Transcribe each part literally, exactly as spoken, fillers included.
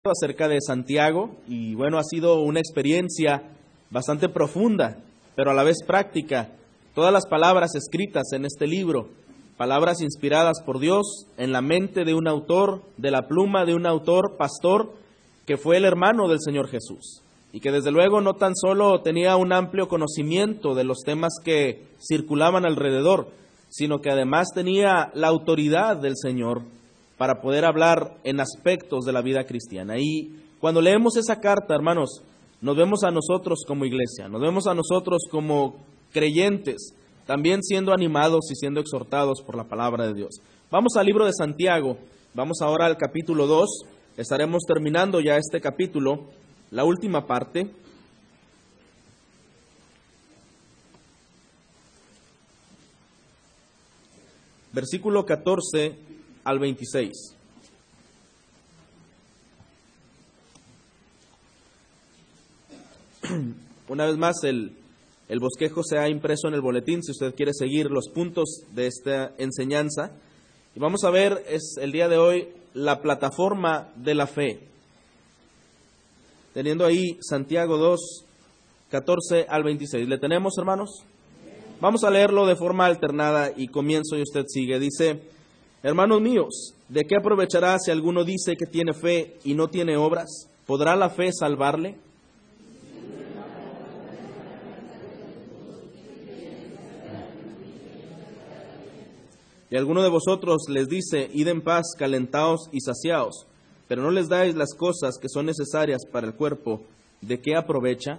Acerca de Santiago, y bueno, ha sido una experiencia bastante profunda, pero a la vez práctica. Todas las palabras escritas en este libro, palabras inspiradas por Dios en la mente de un autor, de la pluma de un autor, pastor, que fue el hermano del Señor Jesús, y que desde luego no tan solo tenía un amplio conocimiento de los temas que circulaban alrededor, sino que además tenía la autoridad del Señor para poder hablar en aspectos de la vida cristiana. Y cuando leemos esa carta, hermanos, nos vemos a nosotros como iglesia, nos vemos a nosotros como creyentes, también siendo animados y siendo exhortados por la palabra de Dios. Vamos al libro de Santiago, vamos ahora al capítulo dos, estaremos terminando ya este capítulo, la última parte. Versículo catorce al veintiséis. Una vez más, el, el bosquejo se ha impreso en el boletín, si usted quiere seguir los puntos de esta enseñanza. Y vamos a ver, es el día de hoy, la plataforma de la fe. Teniendo ahí Santiago dos, catorce al veintiséis. ¿Le tenemos, hermanos? Vamos a leerlo de forma alternada y comienzo y usted sigue. Dice: hermanos míos, ¿de qué aprovechará si alguno dice que tiene fe y no tiene obras? ¿Podrá la fe salvarle? Y alguno de vosotros les dice: id en paz, calentaos y saciaos, pero no les dais las cosas que son necesarias para el cuerpo, ¿de qué aprovecha?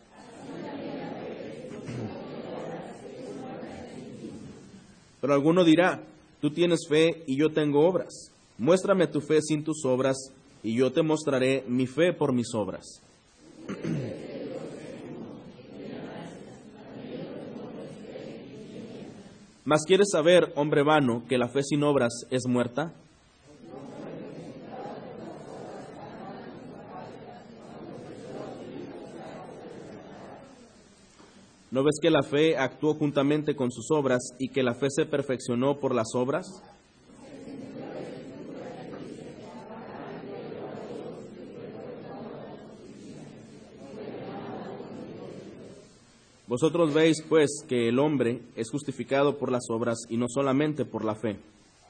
Pero alguno dirá: tú tienes fe y yo tengo obras. Muéstrame tu fe sin tus obras, y yo te mostraré mi fe por mis obras. ¿Mas quieres saber, hombre vano, que la fe sin obras es muerta? ¿No ves que la fe actuó juntamente con sus obras y que la fe se perfeccionó por las obras? Vosotros veis, pues, que el hombre es justificado por las obras y no solamente por la fe.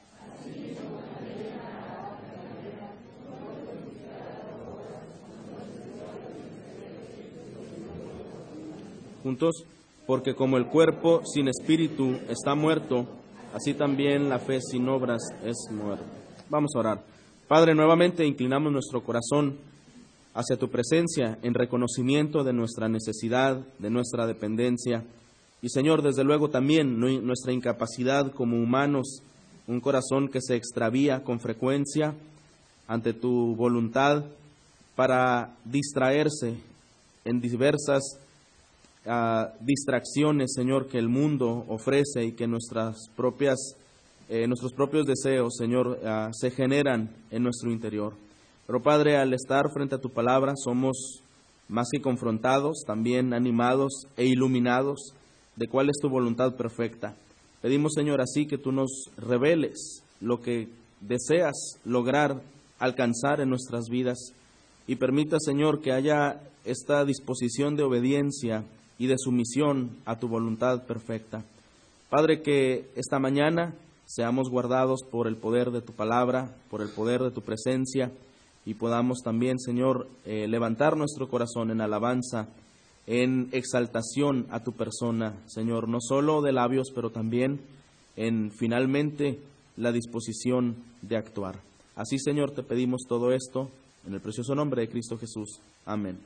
Juntos, porque como el cuerpo sin espíritu está muerto, así también la fe sin obras es muerta. Vamos a orar. Padre, nuevamente inclinamos nuestro corazón hacia tu presencia en reconocimiento de nuestra necesidad, de nuestra dependencia. Y Señor, desde luego también nuestra incapacidad como humanos, un corazón que se extravía con frecuencia ante tu voluntad para distraerse en diversas Uh, distracciones, Señor, que el mundo ofrece y que nuestras propias, eh, nuestros propios deseos, Señor, uh, se generan en nuestro interior. Pero Padre, al estar frente a tu palabra, somos más que confrontados, también animados e iluminados de cuál es tu voluntad perfecta. Pedimos, Señor, así que tú nos reveles lo que deseas lograr alcanzar en nuestras vidas y permita, Señor, que haya esta disposición de obediencia y de sumisión a tu voluntad perfecta. Padre, que esta mañana seamos guardados por el poder de tu palabra, por el poder de tu presencia, y podamos también, Señor, eh, levantar nuestro corazón en alabanza, en exaltación a tu persona, Señor, no solo de labios, pero también en finalmente la disposición de actuar. Así, Señor, te pedimos todo esto en el precioso nombre de Cristo Jesús. Amén.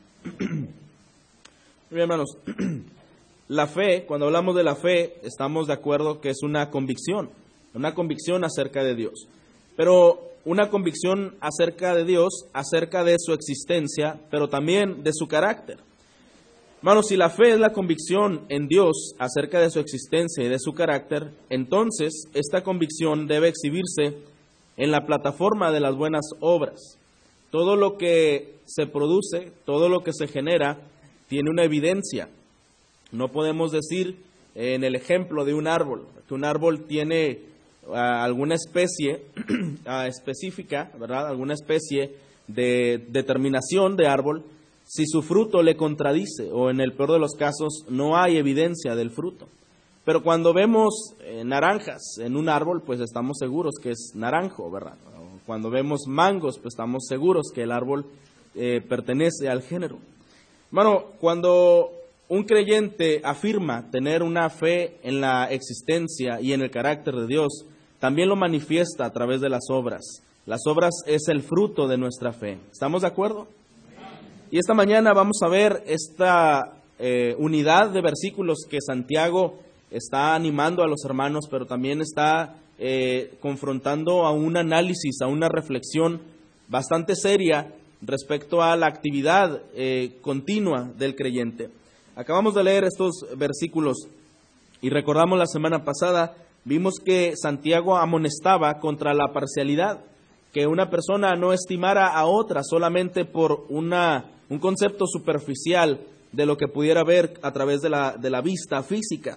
Muy bien, hermanos, la fe, cuando hablamos de la fe, estamos de acuerdo que es una convicción, una convicción acerca de Dios, pero una convicción acerca de Dios, acerca de su existencia, pero también de su carácter. Hermanos, si la fe es la convicción en Dios acerca de su existencia y de su carácter, entonces esta convicción debe exhibirse en la plataforma de las buenas obras. Todo lo que se produce, todo lo que se genera, tiene una evidencia. No podemos decir, eh, en el ejemplo de un árbol, que un árbol tiene uh, alguna especie uh, específica, ¿verdad? Alguna especie de determinación de árbol si su fruto le contradice o en el peor de los casos no hay evidencia del fruto. Pero cuando vemos eh, naranjas en un árbol, pues estamos seguros que es naranjo, ¿verdad? Cuando vemos mangos, pues estamos seguros que el árbol eh, pertenece al género. Bueno, cuando un creyente afirma tener una fe en la existencia y en el carácter de Dios, también lo manifiesta a través de las obras. Las obras es el fruto de nuestra fe. ¿Estamos de acuerdo? Y esta mañana vamos a ver esta eh, unidad de versículos que Santiago está animando a los hermanos, pero también está eh, confrontando a un análisis, a una reflexión bastante seria respecto a la actividad eh, continua del creyente. Acabamos de leer estos versículos y recordamos la semana pasada, vimos que Santiago amonestaba contra la parcialidad, que una persona no estimara a otra solamente por una, un concepto superficial de lo que pudiera ver a través de la, de la vista física.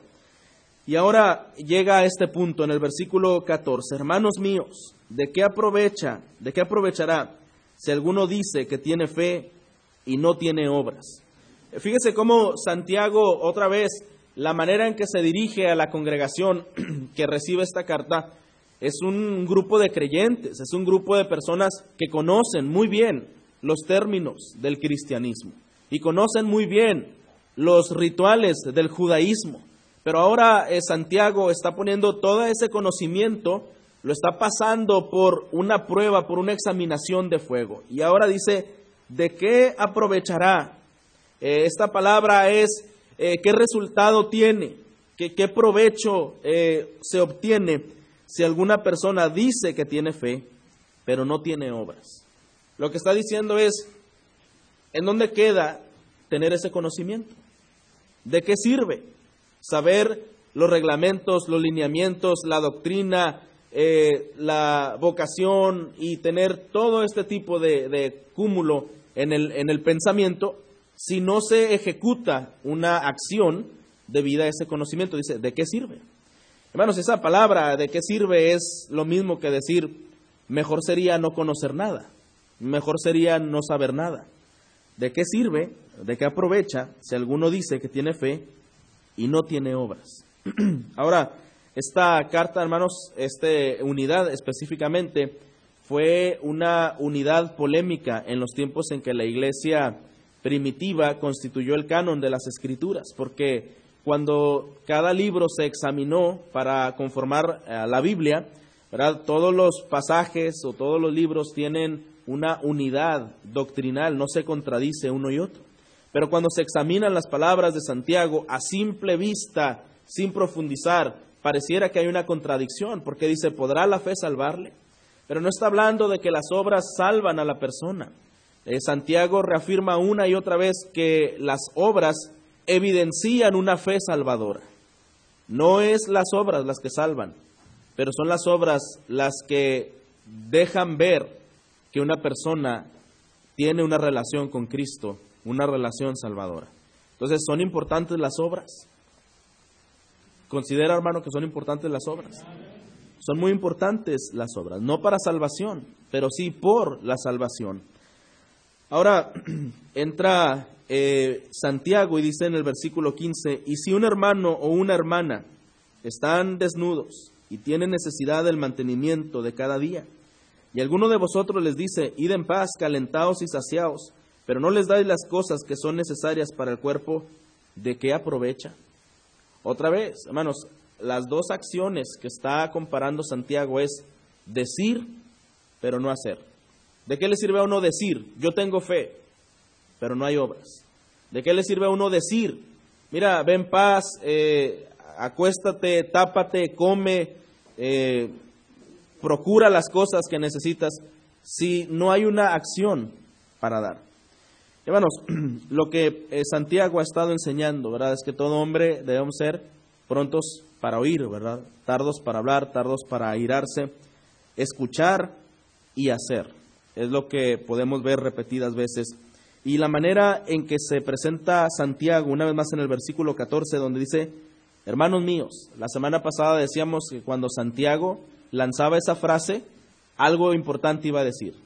Y ahora llega a este punto en el versículo catorce, hermanos míos, ¿de qué aprovecha, de qué aprovechará si alguno dice que tiene fe y no tiene obras? Fíjese cómo Santiago, otra vez, la manera en que se dirige a la congregación que recibe esta carta, es un grupo de creyentes, es un grupo de personas que conocen muy bien los términos del cristianismo y conocen muy bien los rituales del judaísmo. Pero ahora eh, Santiago está poniendo todo ese conocimiento, lo está pasando por una prueba, por una examinación de fuego. Y ahora dice, ¿de qué aprovechará? Eh, esta palabra es, eh, ¿qué resultado tiene? ¿Qué, qué provecho eh, se obtiene si alguna persona dice que tiene fe, pero no tiene obras? Lo que está diciendo es, ¿en dónde queda tener ese conocimiento? ¿De qué sirve saber los reglamentos, los lineamientos, la doctrina, eh, la vocación y tener todo este tipo de, de cúmulo en el, en el pensamiento si no se ejecuta una acción debida a ese conocimiento? Dice, ¿de qué sirve? Hermanos, esa palabra ¿de qué sirve? Es lo mismo que decir, mejor sería no conocer nada, mejor sería no saber nada. ¿De qué sirve? ¿De qué aprovecha si alguno dice que tiene fe y no tiene obras? Ahora, esta carta, hermanos, esta unidad específicamente, fue una unidad polémica en los tiempos en que la iglesia primitiva constituyó el canon de las Escrituras, porque cuando cada libro se examinó para conformar a la Biblia, ¿verdad?, todos los pasajes o todos los libros tienen una unidad doctrinal, no se contradice uno y otro. Pero cuando se examinan las palabras de Santiago a simple vista, sin profundizar, pareciera que hay una contradicción, porque dice, ¿podrá la fe salvarle? Pero no está hablando de que las obras salvan a la persona. Eh, Santiago reafirma una y otra vez que las obras evidencian una fe salvadora. No es las obras las que salvan, pero son las obras las que dejan ver que una persona tiene una relación con Cristo, una relación salvadora. Entonces, ¿son importantes las obras? ¿Considera, hermano, que son importantes las obras? Son muy importantes las obras, no para salvación, pero sí por la salvación. Ahora, entra eh, Santiago y dice en el versículo quince, y si un hermano o una hermana están desnudos y tienen necesidad del mantenimiento de cada día, y alguno de vosotros les dice, id en paz, calentaos y saciaos, pero no les dais las cosas que son necesarias para el cuerpo, ¿de qué aprovecha? Otra vez, hermanos, las dos acciones que está comparando Santiago es decir, pero no hacer. ¿De qué le sirve a uno decir, yo tengo fe, pero no hay obras? ¿De qué le sirve a uno decir, mira, ven paz, eh, acuéstate, tápate, come, eh, procura las cosas que necesitas, si no hay una acción para dar? Hermanos, lo que eh, Santiago ha estado enseñando, ¿verdad?, es que todo hombre debemos ser prontos para oír, ¿verdad?, tardos para hablar, tardos para airarse, escuchar y hacer. Es lo que podemos ver repetidas veces. Y la manera en que se presenta Santiago, una vez más en el versículo catorce, donde dice, hermanos míos, la semana pasada decíamos que cuando Santiago lanzaba esa frase, algo importante iba a decir.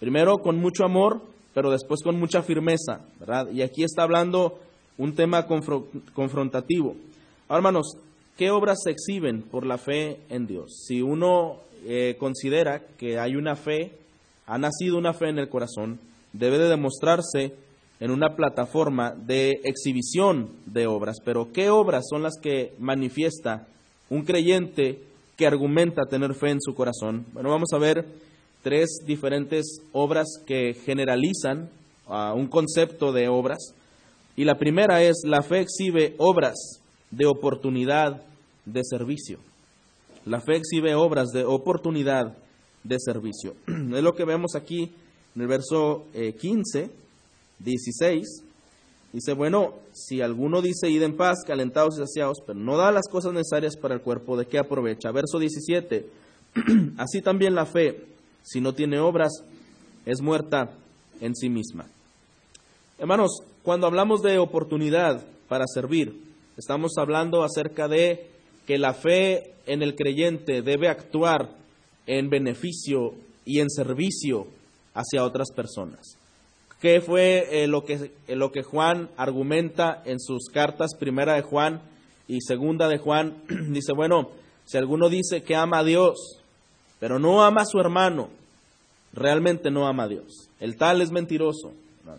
Primero con mucho amor, pero después con mucha firmeza, ¿verdad? Y aquí está hablando un tema confro- confrontativo. Ahora, hermanos, ¿qué obras se exhiben por la fe en Dios? Si uno eh, considera que hay una fe, ha nacido una fe en el corazón, debe de demostrarse en una plataforma de exhibición de obras. Pero ¿qué obras son las que manifiesta un creyente que argumenta tener fe en su corazón? Bueno, vamos a ver tres diferentes obras que generalizan uh, un concepto de obras. Y la primera es: la fe exhibe obras de oportunidad de servicio. La fe exhibe obras de oportunidad de servicio. Es lo que vemos aquí en el verso eh, quince, dieciséis. Dice, bueno, si alguno dice, id en paz, calentados y saciados, pero no da las cosas necesarias para el cuerpo, ¿de qué aprovecha? Verso diecisiete, así también la fe, si no tiene obras, es muerta en sí misma. Hermanos, cuando hablamos de oportunidad para servir, estamos hablando acerca de que la fe en el creyente debe actuar en beneficio y en servicio hacia otras personas. ¿Qué fue eh, lo que, eh, lo que Juan argumenta en sus cartas, primera de Juan y segunda de Juan? Dice, bueno, si alguno dice que ama a Dios, pero no ama a su hermano, realmente no ama a Dios. El tal es mentiroso.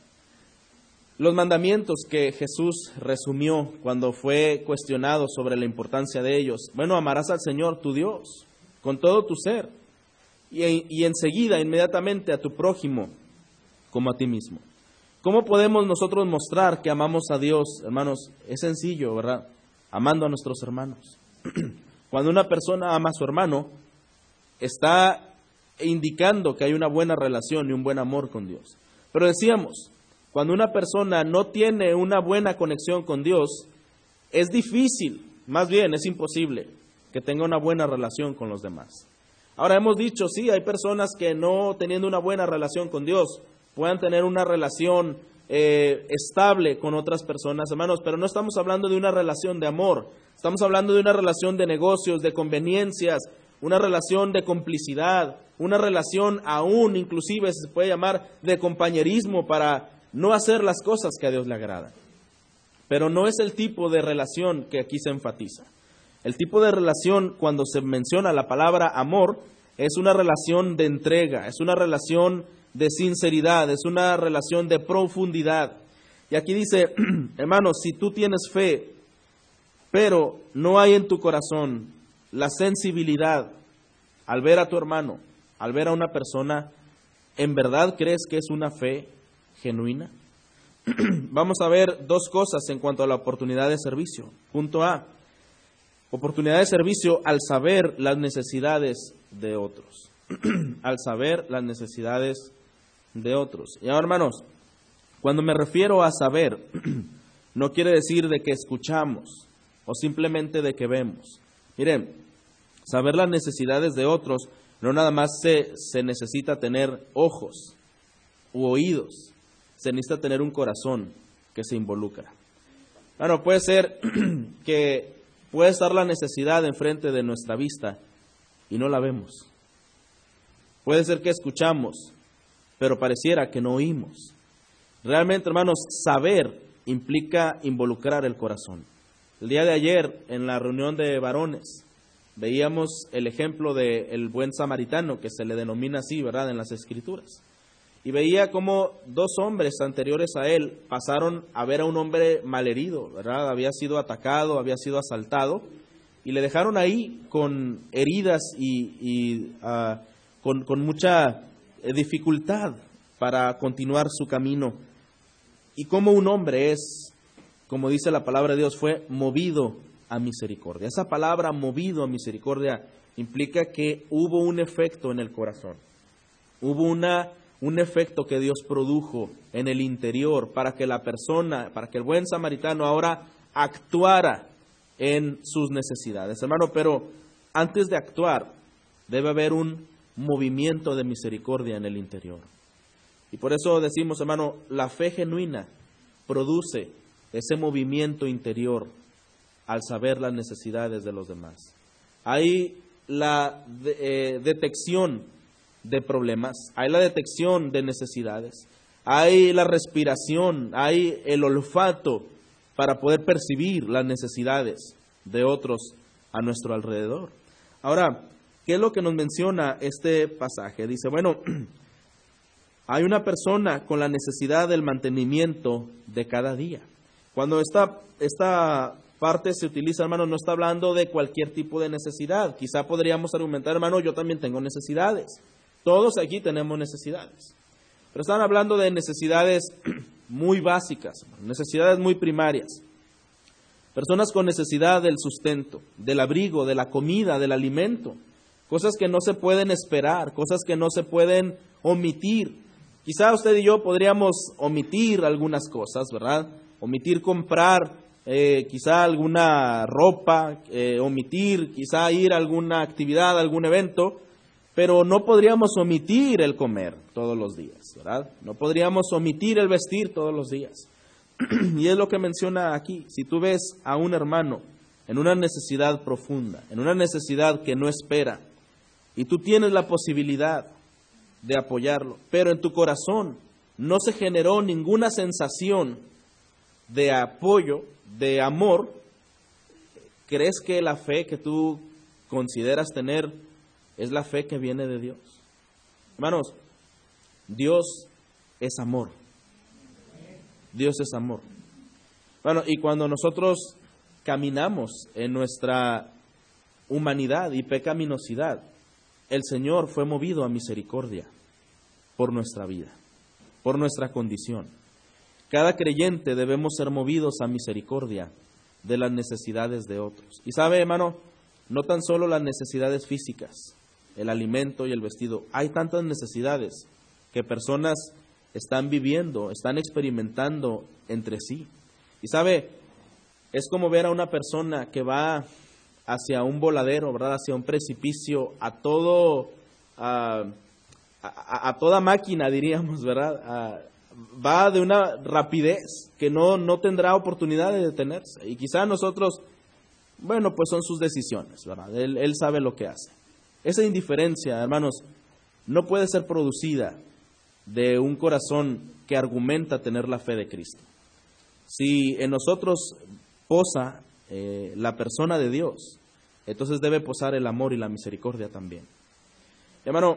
Los mandamientos que Jesús resumió cuando fue cuestionado sobre la importancia de ellos. Bueno, amarás al Señor tu Dios con todo tu ser y, y enseguida, inmediatamente a tu prójimo como a ti mismo. ¿Cómo podemos nosotros mostrar que amamos a Dios, hermanos? Es sencillo, ¿verdad? Amando a nuestros hermanos. Cuando una persona ama a su hermano, está indicando que hay una buena relación y un buen amor con Dios. Pero decíamos, cuando una persona no tiene una buena conexión con Dios, es difícil, más bien es imposible, que tenga una buena relación con los demás. Ahora hemos dicho, sí, hay personas que no teniendo una buena relación con Dios, puedan tener una relación eh, estable con otras personas, hermanos, pero no estamos hablando de una relación de amor, estamos hablando de una relación de negocios, de conveniencias, una relación de complicidad, una relación aún, inclusive se puede llamar de compañerismo para no hacer las cosas que a Dios le agradan. Pero no es el tipo de relación que aquí se enfatiza. El tipo de relación, cuando se menciona la palabra amor, es una relación de entrega, es una relación de sinceridad, es una relación de profundidad. Y aquí dice, hermanos, si tú tienes fe, pero no hay en tu corazón la sensibilidad al ver a tu hermano, al ver a una persona, ¿en verdad crees que es una fe genuina? Vamos a ver dos cosas en cuanto a la oportunidad de servicio. Punto A, oportunidad de servicio al saber las necesidades de otros. Al saber las necesidades de otros. Y ahora, hermanos, cuando me refiero a saber, no quiere decir de que escuchamos o simplemente de que vemos. Miren, saber las necesidades de otros, no nada más se, se necesita tener ojos u oídos, se necesita tener un corazón que se involucra. Bueno, puede ser que puede estar la necesidad enfrente de nuestra vista y no la vemos. Puede ser que escuchamos, pero pareciera que no oímos. Realmente, hermanos, saber implica involucrar el corazón. El día de ayer, en la reunión de varones, veíamos el ejemplo del buen samaritano, que se le denomina así, ¿verdad?, en las Escrituras. Y veía cómo dos hombres anteriores a él pasaron a ver a un hombre malherido, ¿verdad? Había sido atacado, había sido asaltado, y le dejaron ahí con heridas y, y uh, con, con mucha dificultad para continuar su camino. Y como un hombre es, como dice la palabra de Dios, fue movido a misericordia. Esa palabra movido a misericordia implica que hubo un efecto en el corazón. Hubo una, un efecto que Dios produjo en el interior para que la persona, para que el buen samaritano ahora actuara en sus necesidades. Hermano, pero antes de actuar debe haber un movimiento de misericordia en el interior. Y por eso decimos, hermano, la fe genuina produce ese movimiento interior al saber las necesidades de los demás. Hay la de, eh, detección de problemas, hay la detección de necesidades, hay la respiración, hay el olfato para poder percibir las necesidades de otros a nuestro alrededor. Ahora, ¿qué es lo que nos menciona este pasaje? Dice, bueno, hay una persona con la necesidad del mantenimiento de cada día. Cuando esta, esta parte se utiliza, hermano, no está hablando de cualquier tipo de necesidad. Quizá podríamos argumentar, hermano, yo también tengo necesidades. Todos aquí tenemos necesidades. Pero están hablando de necesidades muy básicas, necesidades muy primarias. Personas con necesidad del sustento, del abrigo, de la comida, del alimento. Cosas que no se pueden esperar, cosas que no se pueden omitir. Quizá usted y yo podríamos omitir algunas cosas, ¿verdad? Omitir comprar eh, quizá alguna ropa, eh, omitir quizá ir a alguna actividad, algún evento, pero no podríamos omitir el comer todos los días, ¿verdad? No podríamos omitir el vestir todos los días. Y es lo que menciona aquí. Si tú ves a un hermano en una necesidad profunda, en una necesidad que no espera, y tú tienes la posibilidad de apoyarlo, pero en tu corazón no se generó ninguna sensación de apoyo, de amor, ¿crees que la fe que tú consideras tener es la fe que viene de Dios? Hermanos, Dios es amor. Dios es amor. Bueno, y cuando nosotros caminamos en nuestra humanidad y pecaminosidad, el Señor fue movido a misericordia por nuestra vida, por nuestra condición. Cada creyente debemos ser movidos a misericordia de las necesidades de otros. Y sabe, hermano, no tan solo las necesidades físicas, el alimento y el vestido. Hay tantas necesidades que personas están viviendo, están experimentando entre sí. Y sabe, es como ver a una persona que va hacia un voladero, ¿verdad? Hacia un precipicio, a todo, a, a, a toda máquina, diríamos, ¿verdad? A, va de una rapidez que no, no tendrá oportunidad de detenerse. Y quizá nosotros, bueno, pues son sus decisiones, ¿verdad? Él, él sabe lo que hace. Esa indiferencia, hermanos, no puede ser producida de un corazón que argumenta tener la fe de Cristo. Si en nosotros posa eh, la persona de Dios, entonces debe posar el amor y la misericordia también. Hermano,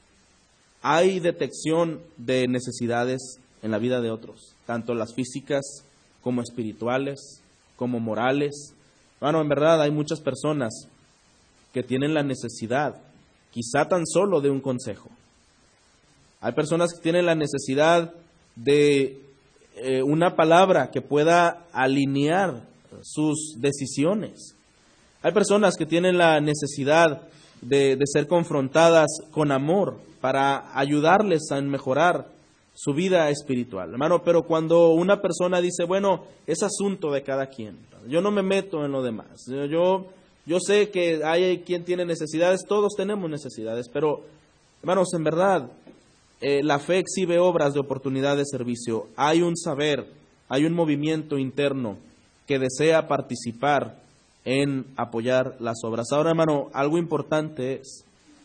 hay detección de necesidades en la vida de otros, tanto las físicas como espirituales, como morales. Bueno, en verdad hay muchas personas que tienen la necesidad, quizá tan solo de un consejo. Hay personas que tienen la necesidad de eh, una palabra que pueda alinear sus decisiones. Hay personas que tienen la necesidad de, de ser confrontadas con amor para ayudarles a mejorar su vida espiritual, hermano. Pero cuando una persona dice, bueno, es asunto de cada quien, yo no me meto en lo demás, yo, yo sé que hay quien tiene necesidades, todos tenemos necesidades, pero, hermanos, en verdad, eh, la fe exhibe obras de oportunidad de servicio. Hay un saber, hay un movimiento interno que desea participar en apoyar las obras. Ahora, hermano, algo importante es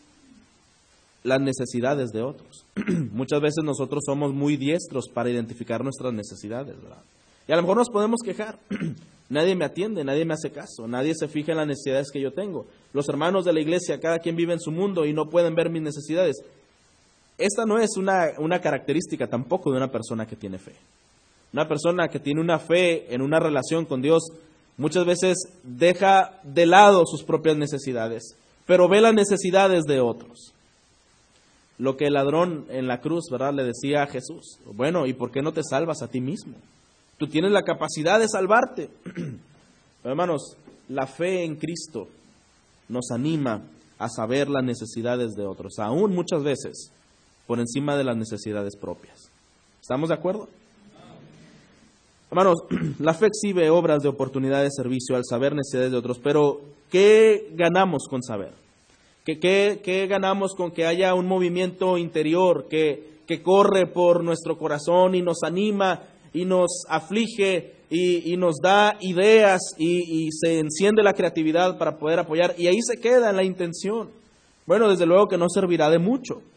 las necesidades de otros. Muchas veces nosotros somos muy diestros para identificar nuestras necesidades, ¿verdad? Y a lo mejor nos podemos quejar. Nadie me atiende, nadie me hace caso, nadie se fija en las necesidades que yo tengo. Los hermanos de la iglesia, cada quien vive en su mundo y no pueden ver mis necesidades. Esta no es una, una característica tampoco de una persona que tiene fe. Una persona que tiene una fe en una relación con Dios muchas veces deja de lado sus propias necesidades, pero ve las necesidades de otros. Lo que el ladrón en la cruz, ¿verdad?, le decía a Jesús, bueno, ¿y por qué no te salvas a ti mismo? Tú tienes la capacidad de salvarte. Pero, hermanos, la fe en Cristo nos anima a saber las necesidades de otros, aún muchas veces por encima de las necesidades propias. ¿Estamos de acuerdo? Hermanos, la fe exhibe obras de oportunidad de servicio al saber necesidades de otros, pero ¿qué ganamos con saber? ¿Qué, qué, qué ganamos con que haya un movimiento interior que, que corre por nuestro corazón y nos anima y nos aflige y, y nos da ideas y, y se enciende la creatividad para poder apoyar? Y ahí se queda en la intención. Bueno, desde luego que no servirá de mucho.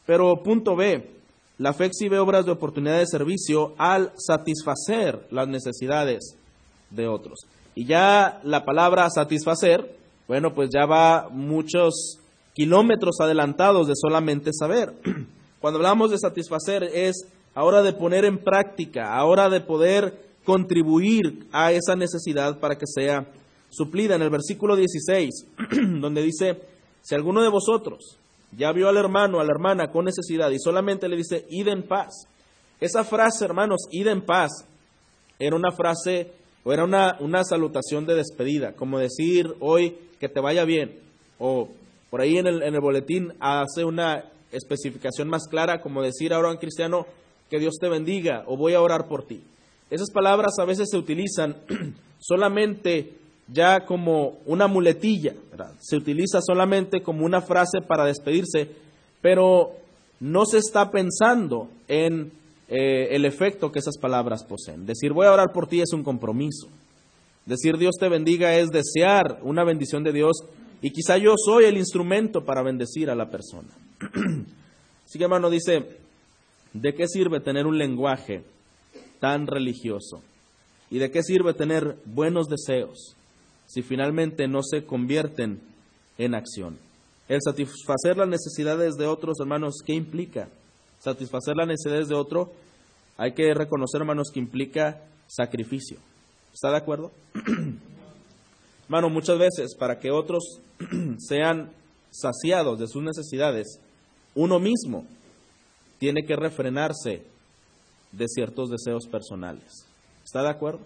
Pero punto B, la fe exhibe obras de oportunidad de servicio al satisfacer las necesidades de otros. Y ya la palabra satisfacer, bueno, pues ya va muchos kilómetros adelantados de solamente saber. Cuando hablamos de satisfacer es ahora de poner en práctica, ahora de poder contribuir a esa necesidad para que sea suplida. En el versículo dieciséis, donde dice, si alguno de vosotros ya vio al hermano, a la hermana con necesidad y solamente le dice, id en paz. Esa frase, hermanos, id en paz, era una frase o era una, una salutación de despedida, como decir hoy que te vaya bien, o por ahí en el, en el boletín hace una especificación más clara, como decir ahora en cristiano, que Dios te bendiga, o voy a orar por ti. Esas palabras a veces se utilizan solamente ya como una muletilla, ¿verdad? Se utiliza solamente como una frase para despedirse, pero no se está pensando en eh, el efecto que esas palabras poseen. Decir voy a orar por ti es un compromiso. Decir Dios te bendiga es desear una bendición de Dios y quizá yo soy el instrumento para bendecir a la persona. Así que hermano dice, ¿de qué sirve tener un lenguaje tan religioso? ¿Y de qué sirve tener buenos deseos si finalmente no se convierten en acción? El satisfacer las necesidades de otros, hermanos, ¿qué implica? Satisfacer las necesidades de otro, hay que reconocer, hermanos, que implica sacrificio. ¿Está de acuerdo? Hermano, muchas veces para que otros sean saciados de sus necesidades, uno mismo tiene que refrenarse de ciertos deseos personales. ¿Está de acuerdo?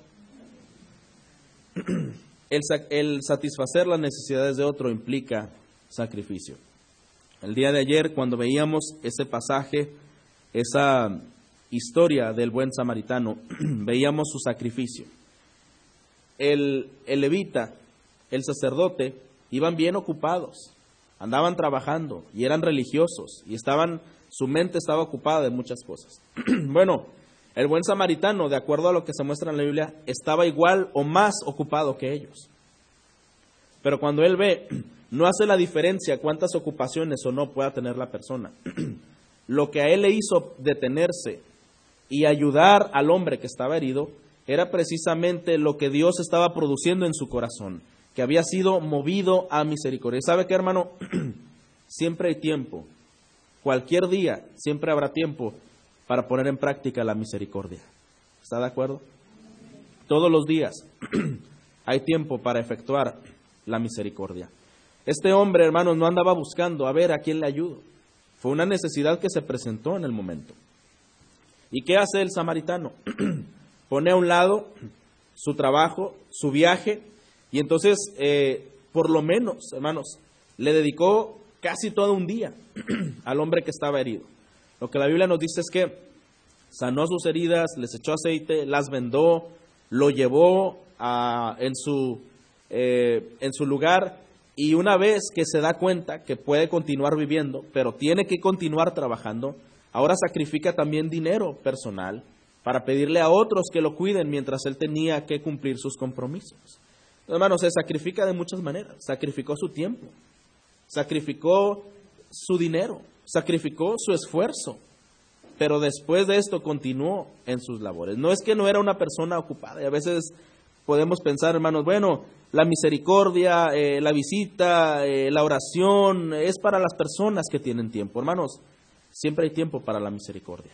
El, el satisfacer las necesidades de otro implica sacrificio. El día de ayer, cuando veíamos ese pasaje, esa historia del buen samaritano, veíamos su sacrificio. El, el levita, el sacerdote, iban bien ocupados, andaban trabajando y eran religiosos y estaban, su mente estaba ocupada de muchas cosas. Bueno, el buen samaritano, de acuerdo a lo que se muestra en la Biblia, estaba igual o más ocupado que ellos. Pero cuando él ve, no hace la diferencia cuántas ocupaciones o no pueda tener la persona. Lo que a él le hizo detenerse y ayudar al hombre que estaba herido era precisamente lo que Dios estaba produciendo en su corazón, que había sido movido a misericordia. ¿Sabe qué, hermano? Siempre hay tiempo. Cualquier día siempre habrá tiempo para poner en práctica la misericordia. ¿Está de acuerdo? Todos los días hay tiempo para efectuar la misericordia. Este hombre, hermanos, no andaba buscando a ver a quién le ayudo. Fue una necesidad que se presentó en el momento. ¿Y qué hace el samaritano? Pone a un lado su trabajo, su viaje, y entonces, eh, por lo menos, hermanos, le dedicó casi todo un día al hombre que estaba herido. Lo que la Biblia nos dice es que sanó sus heridas, les echó aceite, las vendó, lo llevó a, en, su, eh, en su lugar, y una vez que se da cuenta que puede continuar viviendo, pero tiene que continuar trabajando, ahora sacrifica también dinero personal para pedirle a otros que lo cuiden mientras él tenía que cumplir sus compromisos. Hermanos, se sacrifica de muchas maneras. Sacrificó su tiempo, sacrificó su dinero, sacrificó su esfuerzo, pero después de esto continuó en sus labores. No es que no era una persona ocupada, y a veces podemos pensar, hermanos, bueno, la misericordia, eh, la visita, eh, la oración, es para las personas que tienen tiempo. Hermanos, siempre hay tiempo para la misericordia.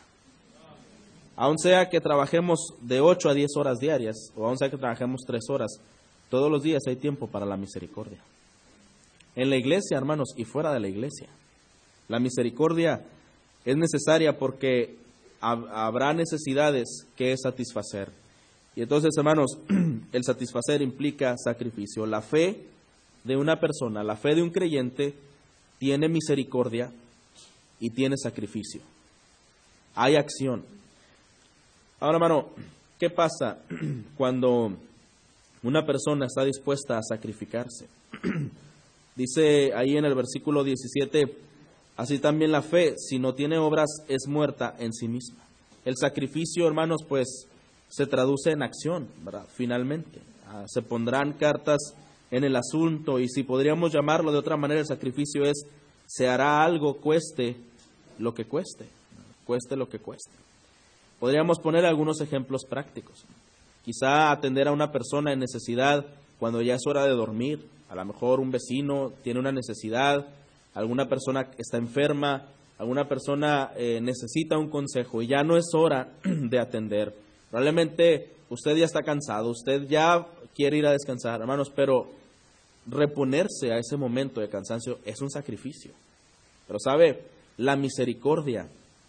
Aun sea que trabajemos de ocho a diez horas diarias, o aun sea que trabajemos tres horas, todos los días hay tiempo para la misericordia. En la iglesia, hermanos, y fuera de la iglesia. La misericordia es necesaria porque habrá necesidades que satisfacer. Y entonces, hermanos, el satisfacer implica sacrificio. La fe de una persona, la fe de un creyente, tiene misericordia y tiene sacrificio. Hay acción. Ahora, hermano, ¿qué pasa cuando una persona está dispuesta a sacrificarse? Dice ahí en el versículo diecisiete, así también la fe, si no tiene obras, es muerta en sí misma. El sacrificio, hermanos, pues se traduce en acción, ¿verdad? Finalmente, ah, se pondrán cartas en el asunto, y si podríamos llamarlo de otra manera, el sacrificio es, se hará algo, cueste lo que cueste, cueste lo que cueste. Podríamos poner algunos ejemplos prácticos. Quizá atender a una persona en necesidad cuando ya es hora de dormir. A lo mejor un vecino tiene una necesidad, alguna persona está enferma, alguna persona eh, necesita un consejo y ya no es hora de atender. Probablemente usted ya está cansado, usted ya quiere ir a descansar, hermanos, pero reponerse a ese momento de cansancio es un sacrificio. Pero sabe, la misericordia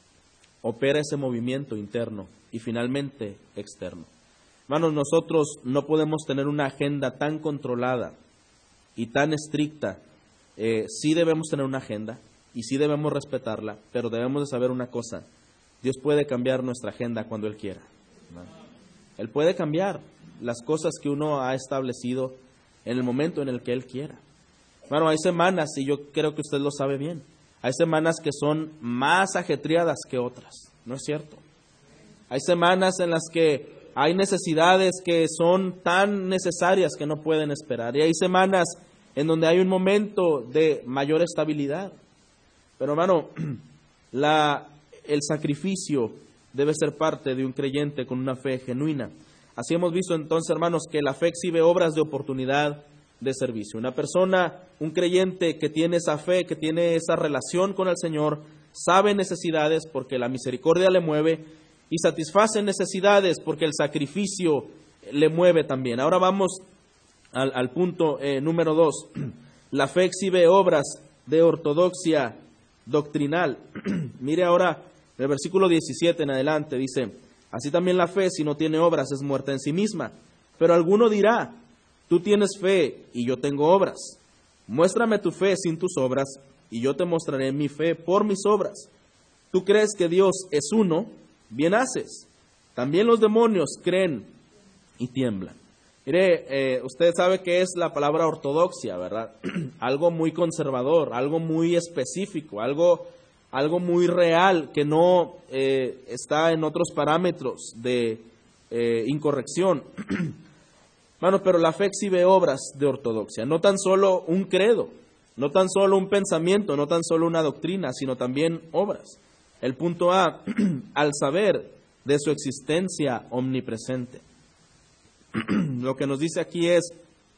opera ese movimiento interno y finalmente externo. Hermanos, nosotros no podemos tener una agenda tan controlada y tan estricta. Eh, sí debemos tener una agenda y sí debemos respetarla, pero debemos de saber una cosa: Dios puede cambiar nuestra agenda cuando Él quiera, ¿no? Él puede cambiar las cosas que uno ha establecido en el momento en el que Él quiera. Bueno, hay semanas, y yo creo que usted lo sabe bien, hay semanas que son más ajetreadas que otras, ¿no es cierto? Hay semanas en las que hay necesidades que son tan necesarias que no pueden esperar, y hay semanas en donde hay un momento de mayor estabilidad. Pero hermano, la, el sacrificio debe ser parte de un creyente con una fe genuina. Así hemos visto entonces, hermanos, que la fe exhibe obras de oportunidad de servicio. Una persona, un creyente que tiene esa fe, que tiene esa relación con el Señor, sabe necesidades porque la misericordia le mueve y satisface necesidades porque el sacrificio le mueve también. Ahora vamos al, al punto eh, número dos. La fe exhibe obras de ortodoxia doctrinal. Mire ahora el versículo diecisiete en adelante, dice: así también la fe, si no tiene obras, es muerta en sí misma. Pero alguno dirá: tú tienes fe y yo tengo obras. Muéstrame tu fe sin tus obras, y yo te mostraré mi fe por mis obras. Tú crees que Dios es uno, bien haces. También los demonios creen y tiemblan. Mire, eh, usted sabe que es la palabra ortodoxia, ¿verdad? Algo muy conservador, algo muy específico, algo, algo muy real, que no eh, está en otros parámetros de eh, incorrección. Bueno, pero la fe exhibe obras de ortodoxia, no tan solo un credo, no tan solo un pensamiento, no tan solo una doctrina, sino también obras. El punto A, al saber de su existencia omnipresente. Lo que nos dice aquí es: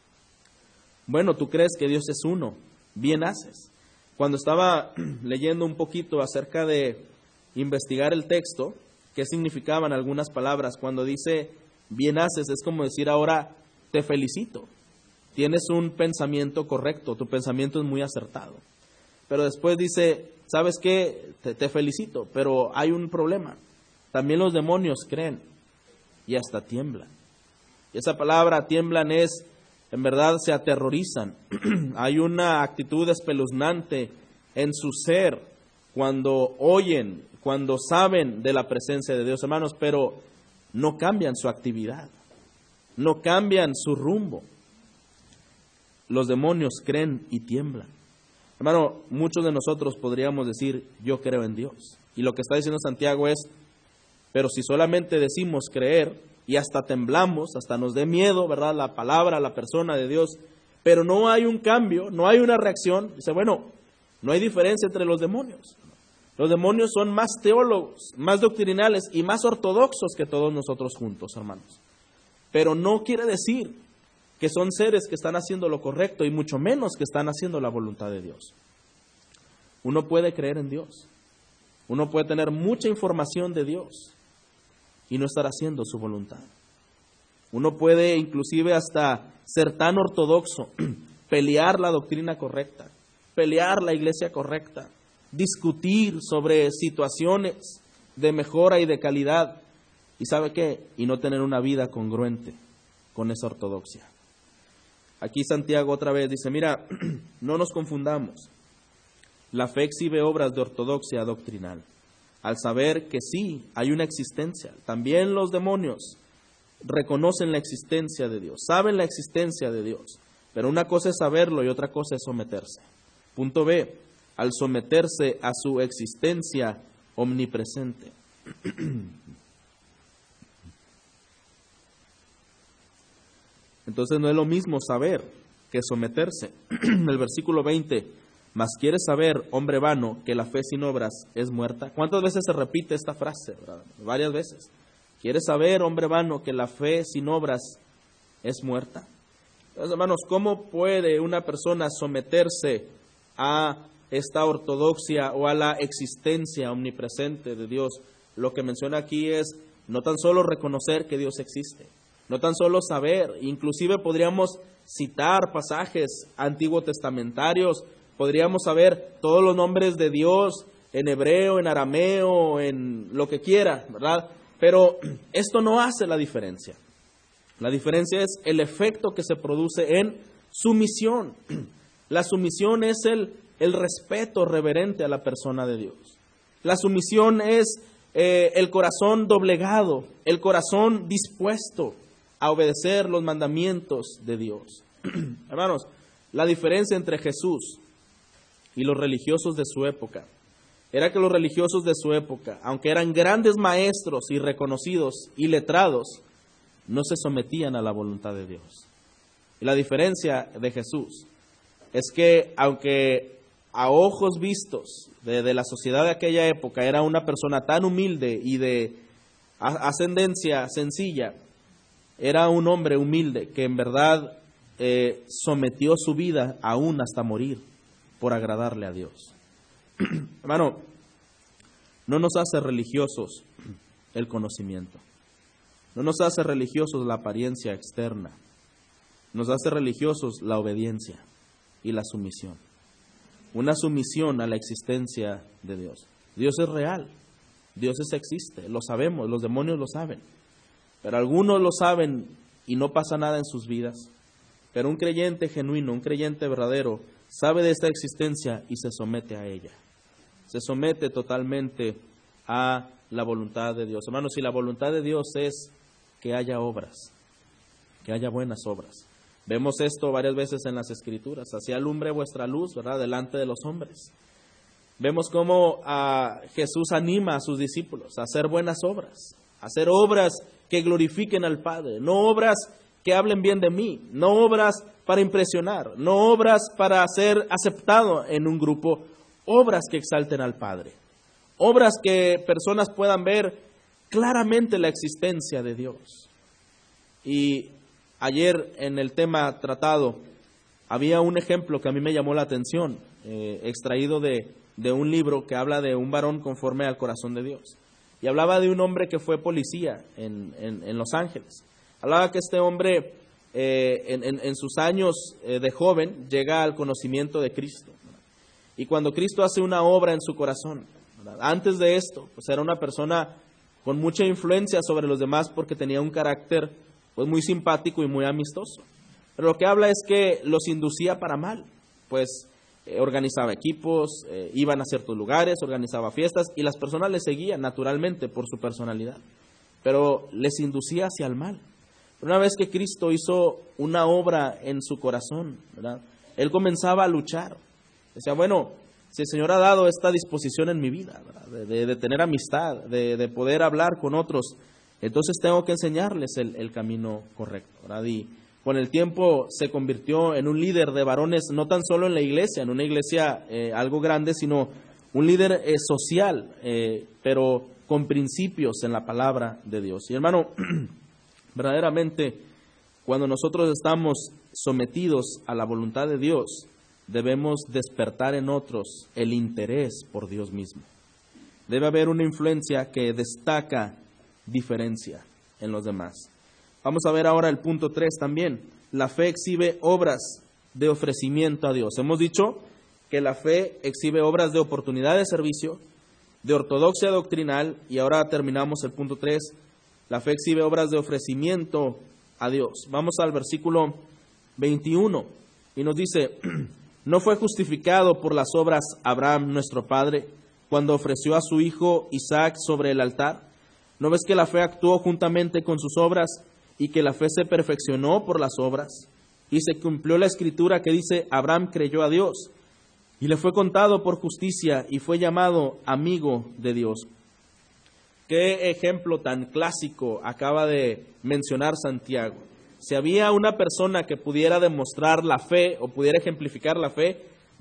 bueno, tú crees que Dios es uno, bien haces. Cuando estaba leyendo un poquito acerca de investigar el texto, qué significaban algunas palabras, cuando dice bien haces, es como decir ahora: te felicito, tienes un pensamiento correcto, tu pensamiento es muy acertado. Pero después dice: ¿sabes qué? Te, te felicito, pero hay un problema. También los demonios creen y hasta tiemblan. Y esa palabra tiemblan es, en verdad, se aterrorizan. Hay una actitud espeluznante en su ser cuando oyen, cuando saben de la presencia de Dios, hermanos, pero no cambian su actividad, no cambian su rumbo. Los demonios creen y tiemblan. Hermano, muchos de nosotros podríamos decir: yo creo en Dios. Y lo que está diciendo Santiago es: pero si solamente decimos creer y hasta temblamos, hasta nos dé miedo, ¿verdad?, la palabra, la persona de Dios, pero no hay un cambio, no hay una reacción, dice, bueno, no hay diferencia entre los demonios. Los demonios son más teólogos, más doctrinales y más ortodoxos que todos nosotros juntos, hermanos. Pero no quiere decir que son seres que están haciendo lo correcto y mucho menos que están haciendo la voluntad de Dios. Uno puede creer en Dios, uno puede tener mucha información de Dios y no estar haciendo su voluntad. Uno puede inclusive hasta ser tan ortodoxo, pelear la doctrina correcta, pelear la iglesia correcta, discutir sobre situaciones de mejora y de calidad, y ¿sabe qué? Y no tener una vida congruente con esa ortodoxia. Aquí Santiago otra vez dice: mira, no nos confundamos. La fe exhibe obras de ortodoxia doctrinal, al saber que sí, hay una existencia. También los demonios reconocen la existencia de Dios, saben la existencia de Dios, pero una cosa es saberlo y otra cosa es someterse. Punto B, al someterse a su existencia omnipresente. Entonces no es lo mismo saber que someterse. El versículo veinte Mas ¿quieres saber, hombre vano, que la fe sin obras es muerta? ¿Cuántas veces se repite esta frase? ¿Verdad? Varias veces. ¿Quieres saber, hombre vano, que la fe sin obras es muerta? Entonces, hermanos, ¿cómo puede una persona someterse a esta ortodoxia o a la existencia omnipresente de Dios? Lo que menciona aquí es no tan solo reconocer que Dios existe, no tan solo saber, inclusive podríamos citar pasajes antiguo testamentarios, podríamos saber todos los nombres de Dios en hebreo, en arameo, en lo que quiera, ¿verdad? Pero esto no hace la diferencia. La diferencia es el efecto que se produce en sumisión. La sumisión es el, el respeto reverente a la persona de Dios. La sumisión es eh, el corazón doblegado, el corazón dispuesto a obedecer los mandamientos de Dios. Hermanos, la diferencia entre Jesús y los religiosos de su época era que los religiosos de su época, aunque eran grandes maestros y reconocidos y letrados, no se sometían a la voluntad de Dios. Y la diferencia de Jesús es que, aunque a ojos vistos de, de la sociedad de aquella época era una persona tan humilde y de ascendencia sencilla, era un hombre humilde que en verdad eh, sometió su vida aún hasta morir por agradarle a Dios. Hermano, no nos hace religiosos el conocimiento. No nos hace religiosos la apariencia externa. Nos hace religiosos la obediencia y la sumisión. Una sumisión a la existencia de Dios. Dios es real. Dios es, existe. Lo sabemos. Los demonios lo saben. Pero algunos lo saben y no pasa nada en sus vidas. Pero un creyente genuino, un creyente verdadero, sabe de esta existencia y se somete a ella. Se somete totalmente a la voluntad de Dios. Hermanos, si la voluntad de Dios es que haya obras, que haya buenas obras. Vemos esto varias veces en las Escrituras. Así alumbre vuestra luz, ¿verdad?, delante de los hombres. Vemos cómo a Jesús anima a sus discípulos a hacer buenas obras, a hacer obras que glorifiquen al Padre, no obras que hablen bien de mí, no obras para impresionar, no obras para ser aceptado en un grupo, obras que exalten al Padre, obras que personas puedan ver claramente la existencia de Dios. Y ayer en el tema tratado había un ejemplo que a mí me llamó la atención, eh, extraído de, de un libro que habla de un varón conforme al corazón de Dios. Y hablaba de un hombre que fue policía en, en, en Los Ángeles. Hablaba que este hombre eh, en, en, en sus años eh, de joven llega al conocimiento de Cristo. Y cuando Cristo hace una obra en su corazón, ¿verdad?, antes de esto, pues era una persona con mucha influencia sobre los demás porque tenía un carácter pues muy simpático y muy amistoso. Pero lo que habla es que los inducía para mal, pues eh, organizaba equipos, eh, iban a ciertos lugares, organizaba fiestas y las personas le seguían naturalmente por su personalidad, pero les inducía hacia el mal. Una vez que Cristo hizo una obra en su corazón, ¿verdad?, él comenzaba a luchar. Decía, bueno, si el Señor ha dado esta disposición en mi vida, de, de, de tener amistad, de, de poder hablar con otros, entonces tengo que enseñarles el, el camino correcto, ¿verdad? Y con el tiempo se convirtió en un líder de varones, no tan solo en la iglesia, en una iglesia eh, algo grande, sino un líder eh, social, eh, pero con principios en la palabra de Dios. Y hermano, verdaderamente, cuando nosotros estamos sometidos a la voluntad de Dios, debemos despertar en otros el interés por Dios mismo. Debe haber una influencia que destaca diferencia en los demás. Vamos a ver ahora el punto tres también. La fe exhibe obras de ofrecimiento a Dios. Hemos dicho que la fe exhibe obras de oportunidad de servicio, de ortodoxia doctrinal, y ahora terminamos el punto tres. La fe exhibe obras de ofrecimiento a Dios. Vamos al versículo veintiuno y nos dice: ¿no fue justificado por las obras Abraham nuestro padre cuando ofreció a su hijo Isaac sobre el altar? ¿No ves que la fe actuó juntamente con sus obras y que la fe se perfeccionó por las obras? Y se cumplió la escritura que dice: Abraham creyó a Dios y le fue contado por justicia y fue llamado amigo de Dios. ¿Qué ejemplo tan clásico acaba de mencionar Santiago? Si había una persona que pudiera demostrar la fe o pudiera ejemplificar la fe,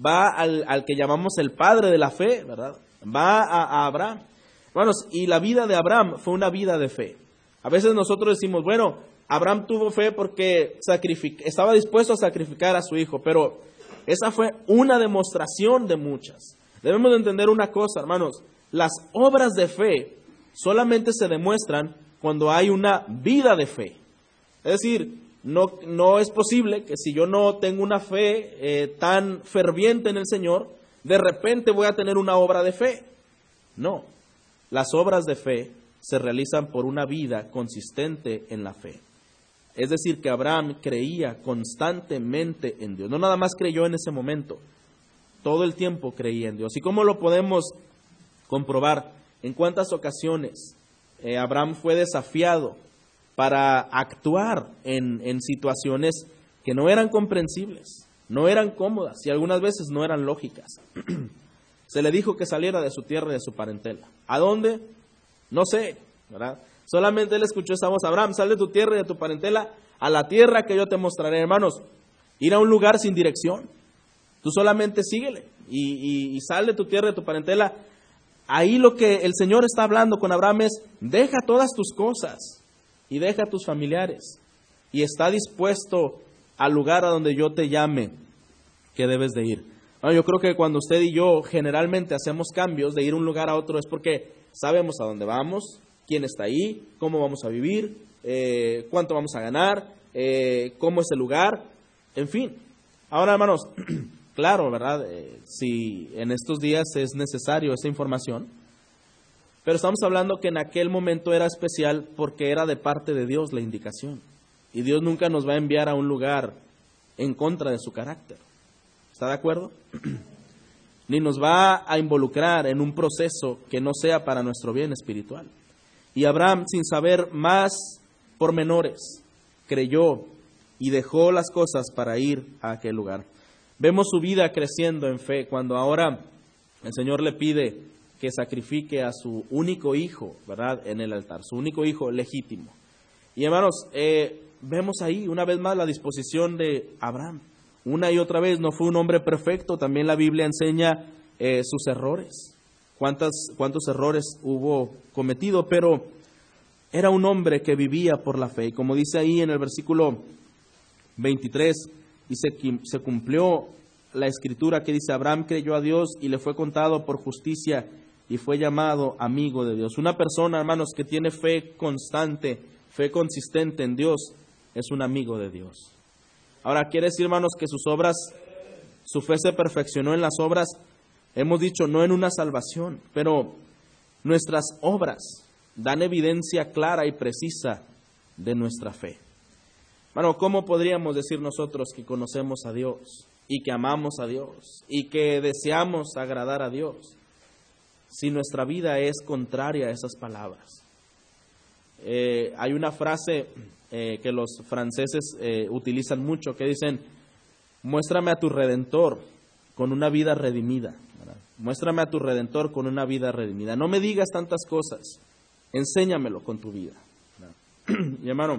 va al, al que llamamos el padre de la fe, ¿verdad? Va a, a Abraham. Hermanos, y la vida de Abraham fue una vida de fe. A veces nosotros decimos, bueno, Abraham tuvo fe porque sacrific- estaba dispuesto a sacrificar a su hijo, pero esa fue una demostración de muchas. Debemos de entender una cosa, hermanos, las obras de fe solamente se demuestran cuando hay una vida de fe. Es decir, no, no es posible que si yo no tengo una fe eh, tan ferviente en el Señor, de repente voy a tener una obra de fe. No, las obras de fe se realizan por una vida consistente en la fe. Es decir, que Abraham creía constantemente en Dios. No nada más creyó en ese momento, todo el tiempo creía en Dios. ¿Y cómo lo podemos comprobar? ¿En cuántas ocasiones eh, Abraham fue desafiado para actuar en, en situaciones que no eran comprensibles, no eran cómodas y algunas veces no eran lógicas? Se le dijo que saliera de su tierra y de su parentela. ¿A dónde? No sé, ¿verdad? Solamente él escuchó esa voz: Abraham, sal de tu tierra y de tu parentela a la tierra que yo te mostraré. Hermanos, ir a un lugar sin dirección, tú solamente síguele y, y, y sal de tu tierra y de tu parentela. Ahí lo que el Señor está hablando con Abraham es: deja todas tus cosas y deja a tus familiares y está dispuesto al lugar a donde yo te llame que debes de ir. Bueno, yo creo que cuando usted y yo generalmente hacemos cambios de ir a un lugar a otro es porque sabemos a dónde vamos, quién está ahí, cómo vamos a vivir, eh, cuánto vamos a ganar, eh, cómo es el lugar, en fin. Ahora, hermanos, claro, ¿verdad? Eh, si en estos días es necesario esa información, pero estamos hablando que en aquel momento era especial porque era de parte de Dios la indicación. Y Dios nunca nos va a enviar a un lugar en contra de su carácter. ¿Está de acuerdo? Ni nos va a involucrar en un proceso que no sea para nuestro bien espiritual. Y Abraham, sin saber más pormenores, creyó y dejó las cosas para ir a aquel lugar. Vemos su vida creciendo en fe cuando ahora el Señor le pide que sacrifique a su único hijo, ¿verdad?, en el altar, su único hijo legítimo. Y hermanos, eh, vemos ahí una vez más la disposición de Abraham. Una y otra vez, no fue un hombre perfecto, también la Biblia enseña eh, sus errores, cuántas, cuántos errores hubo cometido, pero era un hombre que vivía por la fe. Y como dice ahí en el versículo veintitrés, y se, se cumplió la escritura que dice: Abraham creyó a Dios y le fue contado por justicia y fue llamado amigo de Dios. Una persona, hermanos, que tiene fe constante, fe consistente en Dios, es un amigo de Dios. Ahora, quiere decir, hermanos, que sus obras, su fe se perfeccionó en las obras, hemos dicho, no en una salvación, pero nuestras obras dan evidencia clara y precisa de nuestra fe. Bueno, ¿cómo podríamos decir nosotros que conocemos a Dios y que amamos a Dios y que deseamos agradar a Dios si nuestra vida es contraria a esas palabras? Eh, hay una frase eh, que los franceses eh, utilizan mucho, que dicen: muéstrame a tu Redentor con una vida redimida, ¿verdad? Muéstrame a tu Redentor con una vida redimida. No me digas tantas cosas, enséñamelo con tu vida, ¿verdad? Y hermano,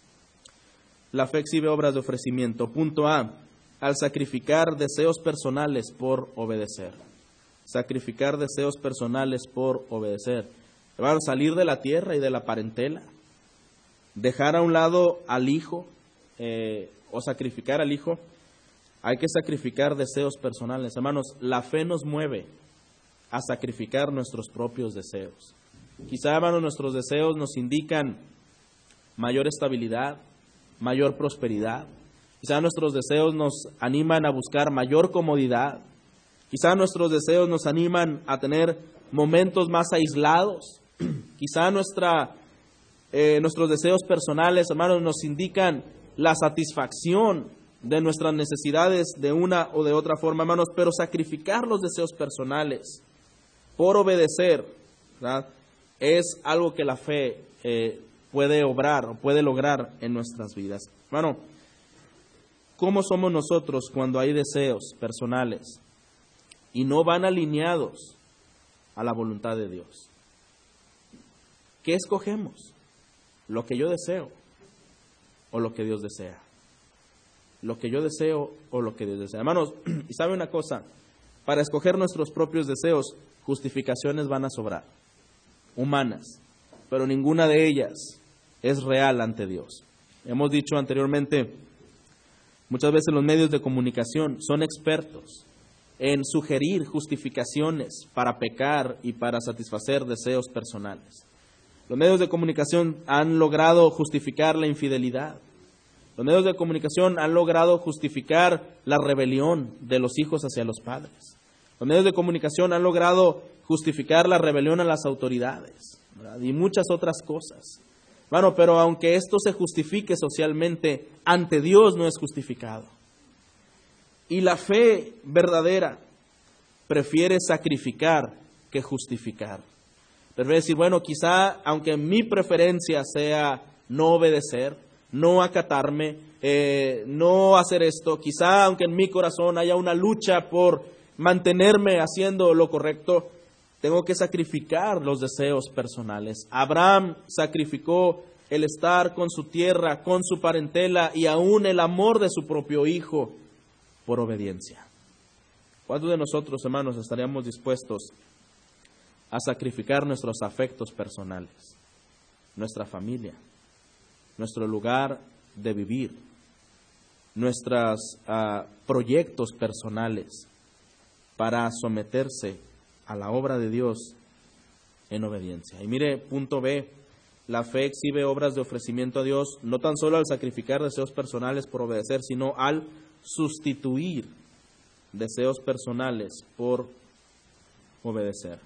la fe exhibe obras de ofrecimiento. Punto A: al sacrificar deseos personales por obedecer. Sacrificar deseos personales por obedecer. Hermano, salir de la tierra y de la parentela, dejar a un lado al hijo eh, o sacrificar al hijo. Hay que sacrificar deseos personales. Hermanos, la fe nos mueve a sacrificar nuestros propios deseos. Quizá, hermanos, nuestros deseos nos indican mayor estabilidad, mayor prosperidad. Quizá nuestros deseos nos animan a buscar mayor comodidad. Quizá nuestros deseos nos animan a tener momentos más aislados. Quizá nuestra, eh, nuestros deseos personales, hermanos, nos indican la satisfacción de nuestras necesidades de una o de otra forma, hermanos, pero sacrificar los deseos personales por obedecer, ¿verdad?, es algo que la fe eh, puede obrar o puede lograr en nuestras vidas. Hermano, ¿cómo somos nosotros cuando hay deseos personales y no van alineados a la voluntad de Dios? ¿Qué escogemos? ¿Lo que yo deseo o lo que Dios desea? lo que yo deseo o lo que Dios desea. Hermanos, y sabe una cosa, para escoger nuestros propios deseos, justificaciones van a sobrar, humanas, pero ninguna de ellas es real ante Dios. Hemos dicho anteriormente, muchas veces los medios de comunicación son expertos en sugerir justificaciones para pecar y para satisfacer deseos personales. Los medios de comunicación han logrado justificar la infidelidad. Los medios de comunicación han logrado justificar la rebelión de los hijos hacia los padres. Los medios de comunicación han logrado justificar la rebelión a las autoridades, ¿verdad? Y muchas otras cosas. Bueno, pero aunque esto se justifique socialmente, ante Dios no es justificado. Y la fe verdadera prefiere sacrificar que justificar. Prefiere decir, bueno, quizá aunque mi preferencia sea no obedecer, no acatarme, eh, no hacer esto, quizá aunque en mi corazón haya una lucha por mantenerme haciendo lo correcto, tengo que sacrificar los deseos personales. Abraham sacrificó el estar con su tierra, con su parentela y aún el amor de su propio hijo por obediencia. ¿Cuántos de nosotros, hermanos, estaríamos dispuestos a sacrificar nuestros afectos personales, nuestra familia, nuestro lugar de vivir, nuestros uh, proyectos personales para someterse a la obra de Dios en obediencia? Y mire, punto B, la fe exhibe obras de ofrecimiento a Dios, no tan solo al sacrificar deseos personales por obedecer, sino al sustituir deseos personales por obedecer.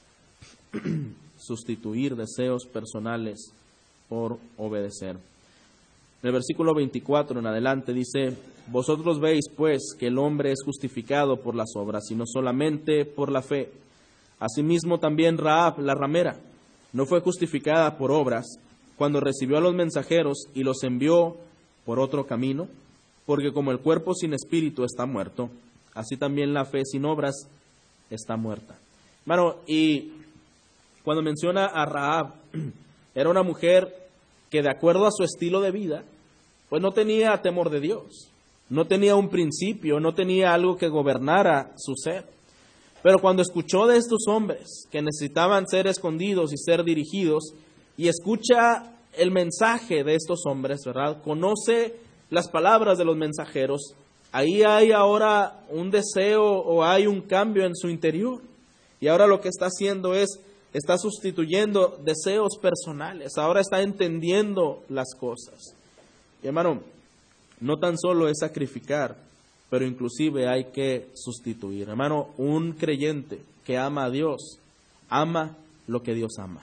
Sustituir deseos personales por obedecer. En el versículo veinticuatro en adelante dice, vosotros veis pues que el hombre es justificado por las obras, y no solamente por la fe. Asimismo también Rahab, la ramera, no fue justificada por obras cuando recibió a los mensajeros y los envió por otro camino, porque como el cuerpo sin espíritu está muerto, así también la fe sin obras está muerta. Hermano, y cuando menciona a Rahab, era una mujer que de acuerdo a su estilo de vida, pues no tenía temor de Dios, no tenía un principio, no tenía algo que gobernara su ser. Pero cuando escuchó de estos hombres que necesitaban ser escondidos y ser dirigidos, y escucha el mensaje de estos hombres, ¿verdad? Conoce las palabras de los mensajeros, ahí hay ahora un deseo o hay un cambio en su interior. Y ahora lo que está haciendo es, está sustituyendo deseos personales, ahora está entendiendo las cosas. Y hermano, no tan solo es sacrificar, pero inclusive hay que sustituir. Hermano, un creyente que ama a Dios, ama lo que Dios ama.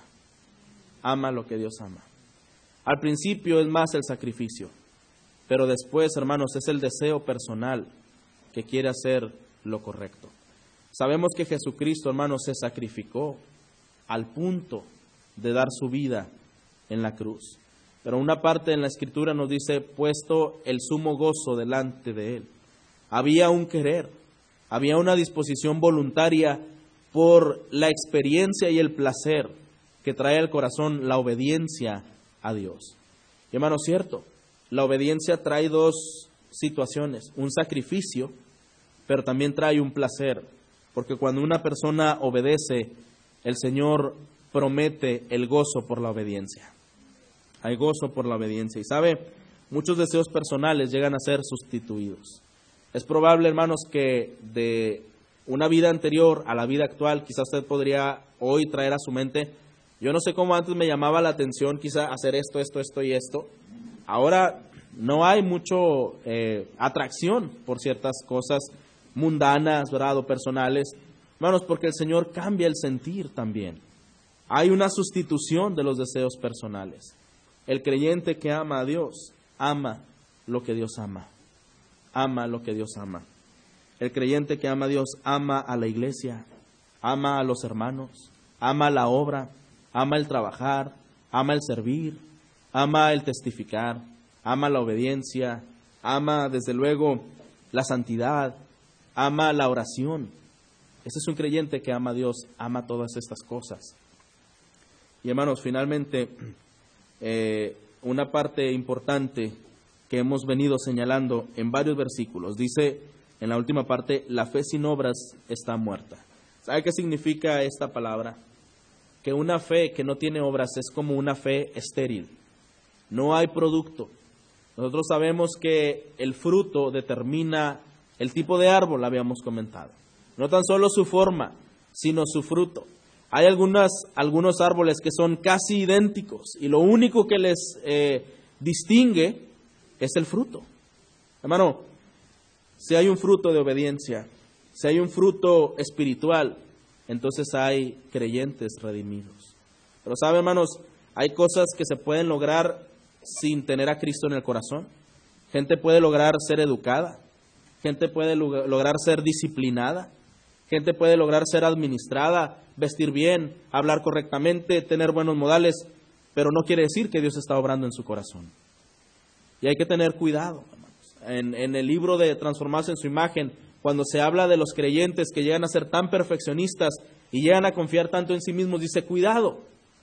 Ama lo que Dios ama. Al principio es más el sacrificio, pero después, hermanos, es el deseo personal que quiere hacer lo correcto. Sabemos que Jesucristo, hermanos, se sacrificó al punto de dar su vida en la cruz. Pero una parte en la Escritura nos dice, puesto el sumo gozo delante de Él. Había un querer, había una disposición voluntaria por la experiencia y el placer que trae al corazón la obediencia a Dios. Y hermano, cierto, la obediencia trae dos situaciones, un sacrificio, pero también trae un placer, porque cuando una persona obedece, el Señor promete el gozo por la obediencia. Hay gozo por la obediencia. Y sabe, muchos deseos personales llegan a ser sustituidos. Es probable, hermanos, que de una vida anterior a la vida actual, quizás usted podría hoy traer a su mente, yo no sé cómo antes me llamaba la atención quizá hacer esto, esto, esto y esto. Ahora no hay mucho eh, atracción por ciertas cosas mundanas, ¿verdad?, o personales. Hermanos, porque el Señor cambia el sentir también. Hay una sustitución de los deseos personales. El creyente que ama a Dios, ama lo que Dios ama. Ama lo que Dios ama. El creyente que ama a Dios, ama a la iglesia, ama a los hermanos, ama la obra, ama el trabajar, ama el servir, ama el testificar, ama la obediencia, ama desde luego la santidad, ama la oración. Ese es un creyente que ama a Dios, ama todas estas cosas. Y hermanos, finalmente, eh, una parte importante que hemos venido señalando en varios versículos. Dice en la última parte, la fe sin obras está muerta. ¿Sabe qué significa esta palabra? Que una fe que no tiene obras es como una fe estéril. No hay producto. Nosotros sabemos que el fruto determina el tipo de árbol, habíamos comentado. No tan solo su forma, sino su fruto. Hay algunas, algunos árboles que son casi idénticos y lo único que les eh, distingue es el fruto. Hermano, si hay un fruto de obediencia, si hay un fruto espiritual, entonces hay creyentes redimidos. Pero sabe, hermanos, hay cosas que se pueden lograr sin tener a Cristo en el corazón. Gente puede lograr ser educada, gente puede log- lograr ser disciplinada, gente puede lograr ser administrada, vestir bien, hablar correctamente, tener buenos modales, pero no quiere decir que Dios está obrando en su corazón. Y hay que tener cuidado, hermanos. En, en el libro de Transformarse en su imagen, cuando se habla de los creyentes que llegan a ser tan perfeccionistas y llegan a confiar tanto en sí mismos, dice, cuidado.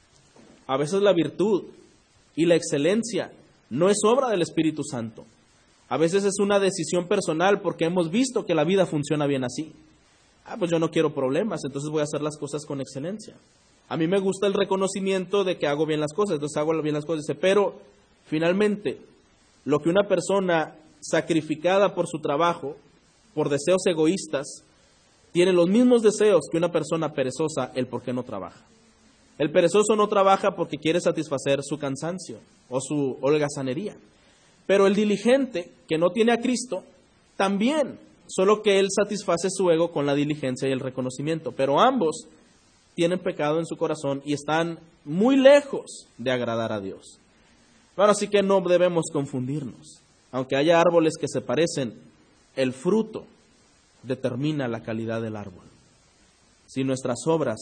A veces la virtud y la excelencia no es obra del Espíritu Santo. A veces es una decisión personal porque hemos visto que la vida funciona bien así. Ah, pues yo no quiero problemas, entonces voy a hacer las cosas con excelencia. A mí me gusta el reconocimiento de que hago bien las cosas, entonces hago bien las cosas. Dice, pero finalmente, lo que una persona sacrificada por su trabajo, por deseos egoístas, tiene los mismos deseos que una persona perezosa, el por qué no trabaja. El perezoso no trabaja porque quiere satisfacer su cansancio o su holgazanería. Pero el diligente, que no tiene a Cristo, también, solo que él satisface su ego con la diligencia y el reconocimiento. Pero ambos tienen pecado en su corazón y están muy lejos de agradar a Dios. Bueno, así que no debemos confundirnos. Aunque haya árboles que se parecen, el fruto determina la calidad del árbol. Si nuestras obras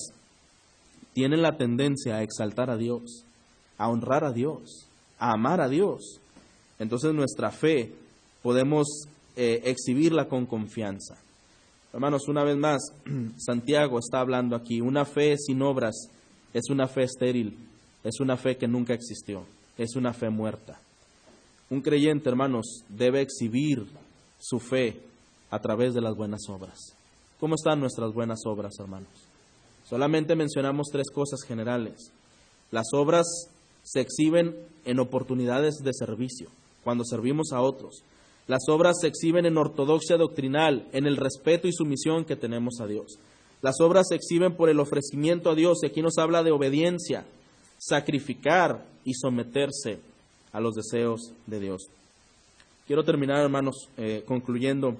tienen la tendencia a exaltar a Dios, a honrar a Dios, a amar a Dios, entonces nuestra fe podemos eh, exhibirla con confianza. Hermanos, una vez más, Santiago está hablando aquí, una fe sin obras es una fe estéril, es una fe que nunca existió, es una fe muerta. Un creyente, hermanos, debe exhibir su fe a través de las buenas obras. ¿Cómo están nuestras buenas obras, hermanos? Solamente mencionamos tres cosas generales. Las obras se exhiben en oportunidades de servicio, cuando servimos a otros. Las obras se exhiben en ortodoxia doctrinal, en el respeto y sumisión que tenemos a Dios. Las obras se exhiben por el ofrecimiento a Dios, y aquí nos habla de obediencia, sacrificar y someterse a los deseos de Dios. Quiero terminar, hermanos, eh, concluyendo.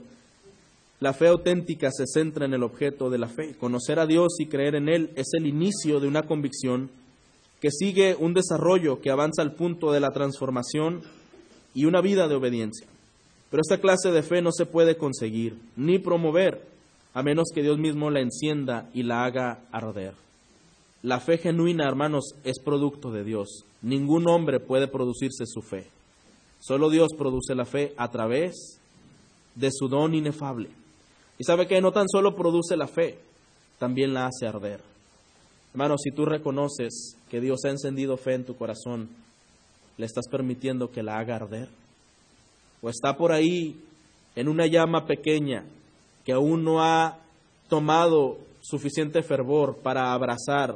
La fe auténtica se centra en el objeto de la fe. Conocer a Dios y creer en Él es el inicio de una convicción que sigue un desarrollo que avanza al punto de la transformación y una vida de obediencia. Pero esta clase de fe no se puede conseguir ni promover a menos que Dios mismo la encienda y la haga arder. La fe genuina, hermanos, es producto de Dios. Ningún hombre puede producirse su fe. Solo Dios produce la fe a través de su don inefable. Y sabe que no tan solo produce la fe, también la hace arder. Hermano, si tú reconoces que Dios ha encendido fe en tu corazón, ¿le estás permitiendo que la haga arder? ¿O está por ahí en una llama pequeña que aún no ha tomado suficiente fervor para abrazar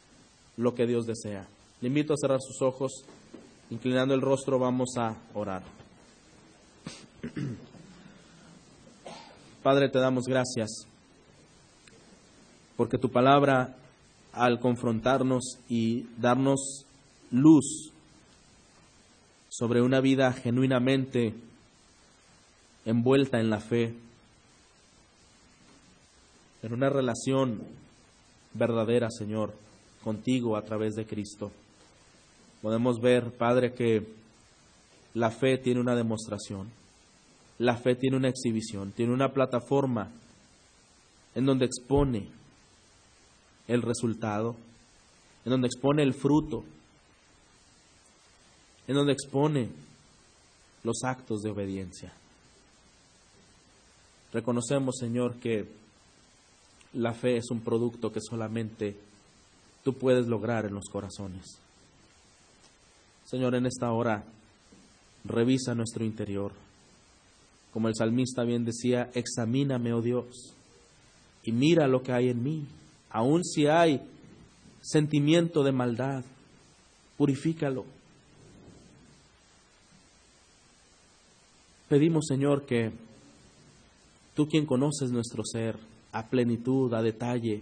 lo que Dios desea? Le invito a cerrar sus ojos, inclinando el rostro vamos a orar. Padre, te damos gracias porque tu palabra, al confrontarnos y darnos luz sobre una vida genuinamente envuelta en la fe, en una relación verdadera, Señor, contigo a través de Cristo, podemos ver, Padre, que la fe tiene una demostración. La fe tiene una exhibición, tiene una plataforma en donde expone el resultado, en donde expone el fruto, en donde expone los actos de obediencia. Reconocemos, Señor, que la fe es un producto que solamente tú puedes lograr en los corazones. Señor, en esta hora revisa nuestro interior. Como el salmista bien decía, examíname, oh Dios, y mira lo que hay en mí. Aun si hay sentimiento de maldad, purifícalo. Pedimos, Señor, que tú, quien conoces nuestro ser a plenitud, a detalle,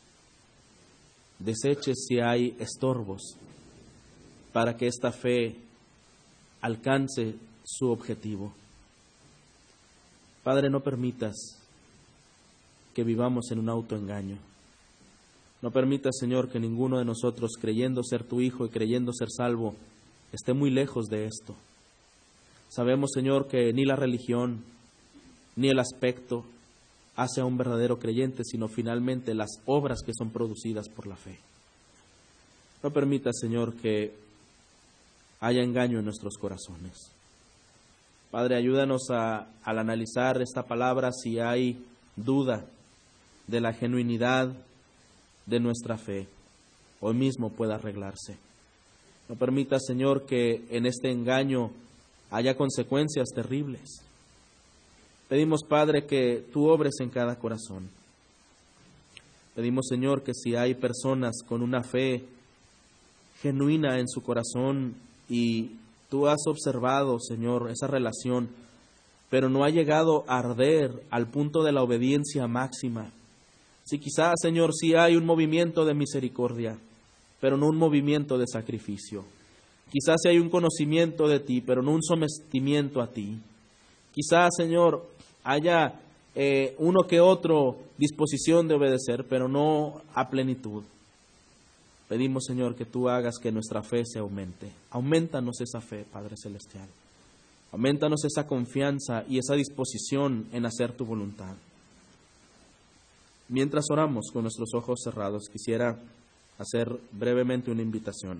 deseches si hay estorbos para que esta fe alcance su objetivo. Padre, no permitas que vivamos en un autoengaño. No permitas, Señor, que ninguno de nosotros, creyendo ser tu Hijo y creyendo ser salvo, esté muy lejos de esto. Sabemos, Señor, que ni la religión, ni el aspecto hace a un verdadero creyente, sino finalmente las obras que son producidas por la fe. No permitas, Señor, que haya engaño en nuestros corazones. Padre, ayúdanos a, al analizar esta palabra si hay duda de la genuinidad de nuestra fe. Hoy mismo pueda arreglarse. No permita, Señor, que en este engaño haya consecuencias terribles. Pedimos, Padre, que tú obres en cada corazón. Pedimos, Señor, que si hay personas con una fe genuina en su corazón y tú has observado, Señor, esa relación, pero no ha llegado a arder al punto de la obediencia máxima. Si quizás, Señor, sí hay un movimiento de misericordia, pero no un movimiento de sacrificio. Quizás sí hay un conocimiento de ti, pero no un sometimiento a ti. Quizás, Señor, haya eh, uno que otro disposición de obedecer, pero no a plenitud. Pedimos, Señor, que tú hagas que nuestra fe se aumente. Aumentanos esa fe, Padre Celestial. Aumentanos esa confianza y esa disposición en hacer tu voluntad. Mientras oramos con nuestros ojos cerrados, quisiera hacer brevemente una invitación.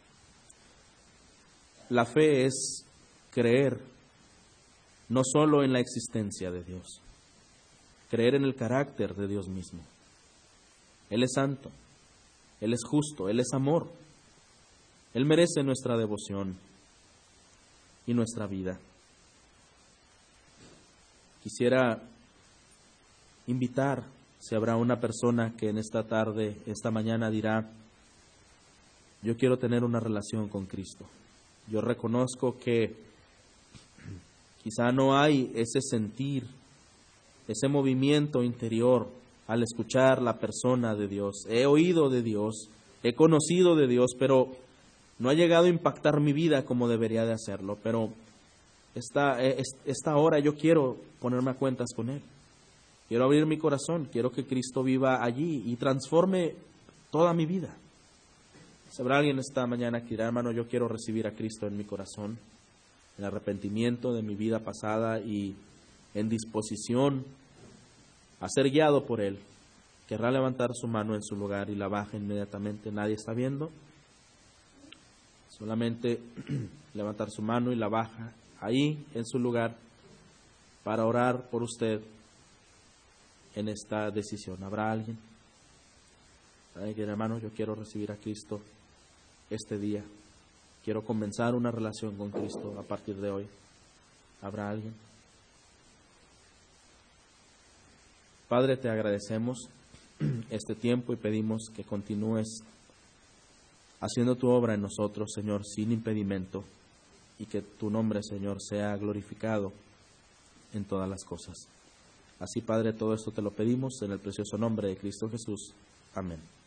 La fe es creer no solo en la existencia de Dios, creer en el carácter de Dios mismo. Él es santo, Él es justo, Él es amor. Él merece nuestra devoción y nuestra vida. Quisiera invitar, si habrá una persona que en esta tarde, esta mañana dirá, yo quiero tener una relación con Cristo. Yo reconozco que quizá no hay ese sentir, ese movimiento interior al escuchar la persona de Dios. He oído de Dios, he conocido de Dios, pero no ha llegado a impactar mi vida como debería de hacerlo. Pero esta, esta hora yo quiero ponerme a cuentas con Él. Quiero abrir mi corazón, quiero que Cristo viva allí y transforme toda mi vida. Si habrá alguien esta mañana que dirá, hermano, yo quiero recibir a Cristo en mi corazón, en arrepentimiento de mi vida pasada y en disposición a ser guiado por Él, querrá levantar su mano en su lugar y la baja inmediatamente. Nadie está viendo. Solamente levantar su mano y la baja ahí en su lugar para orar por usted en esta decisión. ¿Habrá alguien? ¿Alguien, hermano? Yo quiero recibir a Cristo este día. Quiero comenzar una relación con Cristo a partir de hoy. ¿Habrá alguien? Padre, te agradecemos este tiempo y pedimos que continúes haciendo tu obra en nosotros, Señor, sin impedimento, y que tu nombre, Señor, sea glorificado en todas las cosas. Así, Padre, todo esto te lo pedimos en el precioso nombre de Cristo Jesús. Amén.